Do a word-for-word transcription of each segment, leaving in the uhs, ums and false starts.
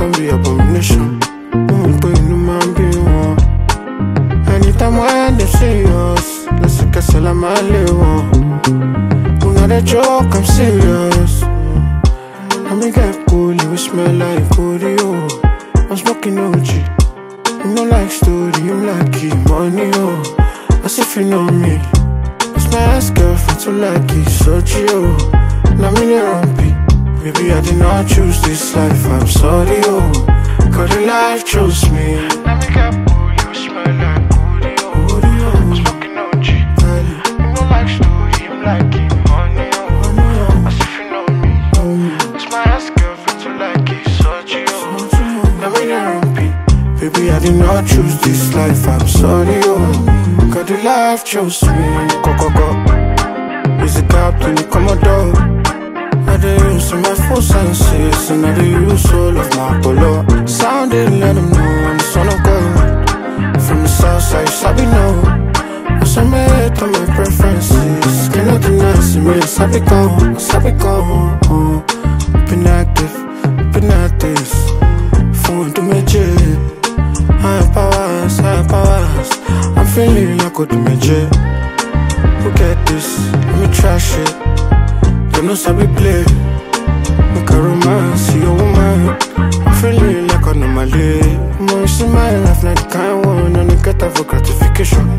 can be abomination. Mm, but you know man be one. Anytime when they see us, let's get salam alaikum. We're not a joke, I'm serious. I make get cool, you smell like Oreo. I'm smoking O G. You know like story, you like it, money, oh. As if you know me. It's my ass girlfriend to like it, so Gio. Now me the rumpy. Maybe I did not choose this life, I'm sorry, oh. Cause the life chose me. Now me get cool, you smell like Oreo. I'm smoking O G. You know like story, you like it, money, oh. As if you know me. It's my ass girlfriend to like it, so Gio. Now me the rumpy. Baby, I did not choose this life, I'm sorry, oh. Cause the life chose me. Go, go, go. Is the captain, the commodore. I dey use my full senses, and I dey use all of my color. Sounding, let them know I'm the son of God. From the south side, Sabi know. I submit to my preferences. Cannot deny, see me, Sabi go, Sabi go. Been active, been at this. Phone to me, jail. High powers, high powers. I'm feeling like what to me, jail. Look at this, let me trash it. Don't know how we play. Make a romance, see a woman. I'm feeling like an anomaly. More in my life, like the kind one. And you get that for gratification.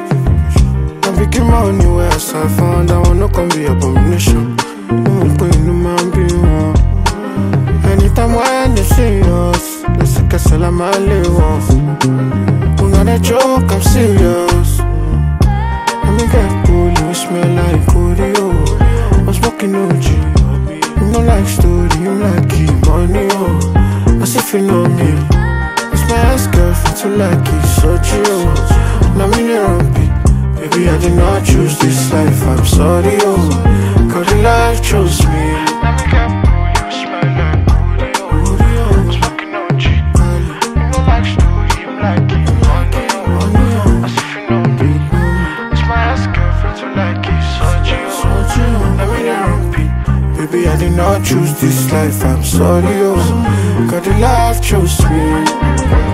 I'm picking money where I saw found. I wanna come be abomination. I'm putting the man be one. Anytime when they see us, let's get salam alaikum. We're not a joke, I'm serious. Let me get cool, you smell like Oreo. I'm smoking O G. You know like story, you like it, money, oh. As if you know me. It's my ass girlfriend to like it, so Gio. Now me the rumpy. Baby, I did not choose this life, I'm sorry, oh. Cause the life chose me. Now me get cool, you smell like Oreo. I'm smoking O G. You know like story, you like it, money, oh. As if you know me. It's my ass girlfriend to like it, so Gio. Now me the rumpy. Baby, I did not choose this life, I'm sorry, oh. Cause the life chose me.